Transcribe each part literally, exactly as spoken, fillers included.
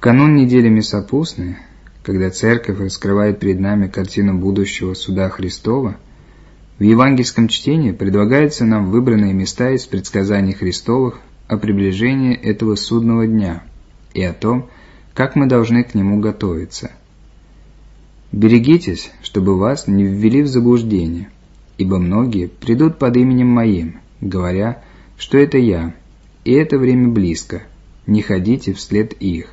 канун недели Мясопустной, когда Церковь раскрывает перед нами картину будущего суда Христова, в евангельском чтении предлагаются нам выбранные места из предсказаний Христовых о приближении этого судного дня и о том, как мы должны к нему готовиться. «Берегитесь, чтобы вас не ввели в заблуждение, ибо многие придут под именем Моим, говоря, что это Я, и это время близко, не ходите вслед их».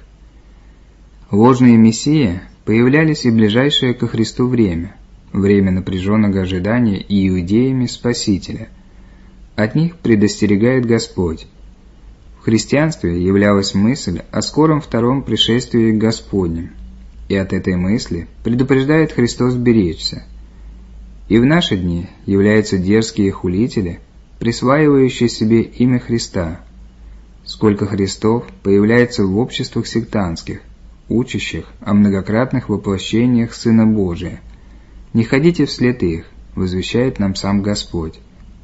Ложные мессии появлялись и в ближайшее ко Христу время, время напряженного ожидания иудеями Спасителя. От них предостерегает Господь. В христианстве являлась мысль о скором втором пришествии Господнем, и от этой мысли предупреждает Христос беречься. И в наши дни являются дерзкие хулители, присваивающие себе имя Христа. Сколько Христов появляется в обществах сектантских, учащих о многократных воплощениях Сына Божия. «Не ходите вслед их», возвещает нам сам Господь.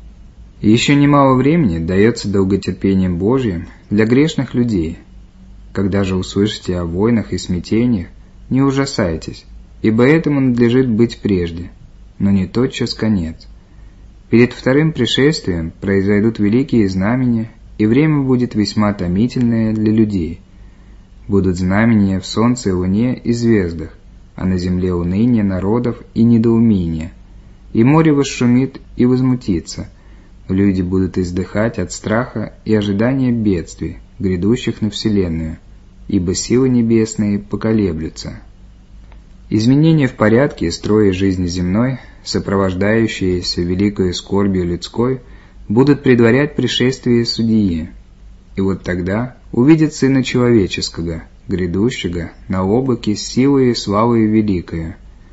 И еще немало времени дается долготерпением Божьим для грешных людей. Когда же услышите о войнах и смятениях, не ужасайтесь, ибо этому надлежит быть прежде, но не тотчас конец. Перед вторым пришествием произойдут великие знамения, и время будет весьма томительное для людей. Будут знамения в солнце, луне и звездах, а на земле уныние народов и недоумение. И море восшумит и возмутится. Люди будут издыхать от страха и ожидания бедствий, грядущих на вселенную, ибо силы небесные поколеблются. Изменения в порядке и строе жизни земной, сопровождающиеся великою скорбью людской, будут предварять пришествие Судьи. И вот тогда увидят Сына Человеческого, грядущего на облаке с силой и славой великою.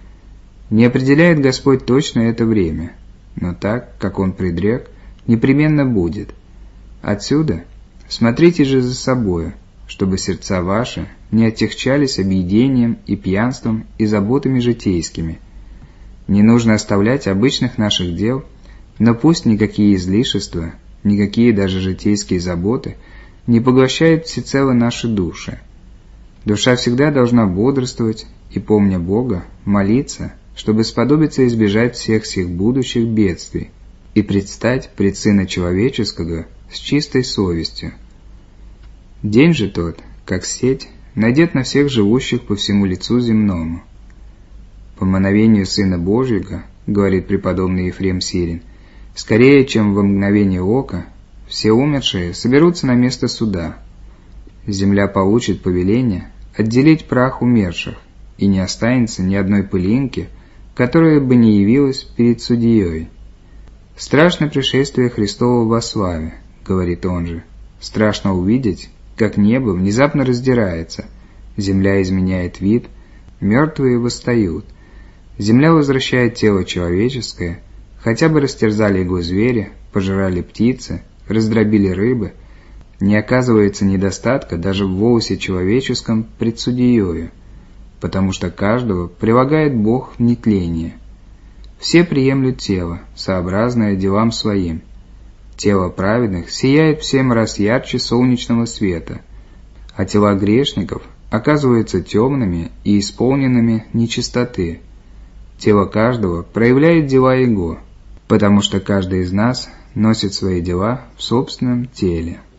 Не определяет Господь точно это время, но так, как Он предрек, непременно будет. Отсюда смотрите же за собою, чтобы сердца ваши не отягчались объедением и пьянством и заботами житейскими. Не нужно оставлять обычных наших дел, но пусть никакие излишества, никакие даже житейские заботы не поглощают всецело наши души. Душа всегда должна бодрствовать и, помня Бога, молиться, чтобы сподобиться избежать всех сих будущих бедствий и предстать пред Сына Человеческого с чистой совестью. День же тот, как сеть, найдет на всех живущих по всему лицу земному. По мановению Сына Божьего, говорит преподобный Ефрем Сирин, скорее, чем во мгновение ока, все умершие соберутся на место суда. Земля получит повеление отделить прах умерших, и не останется ни одной пылинки, которая бы не явилась перед судьей. «Страшно пришествие Христово во славе», — говорит он же. «Страшно увидеть, как небо внезапно раздирается, земля изменяет вид, мертвые восстают, земля возвращает тело человеческое, хотя бы растерзали его звери, пожирали птицы, раздробили рыбы, не оказывается недостатка даже в волосе человеческом пред судьею, потому что каждого прилагает Бог в нетление. Все приемлют тело, сообразное делам своим. Тело праведных сияет в семь раз ярче солнечного света, а тела грешников оказываются темными и исполненными нечистоты. Тело каждого проявляет дела его, потому что каждый из нас носит свои дела в собственном теле.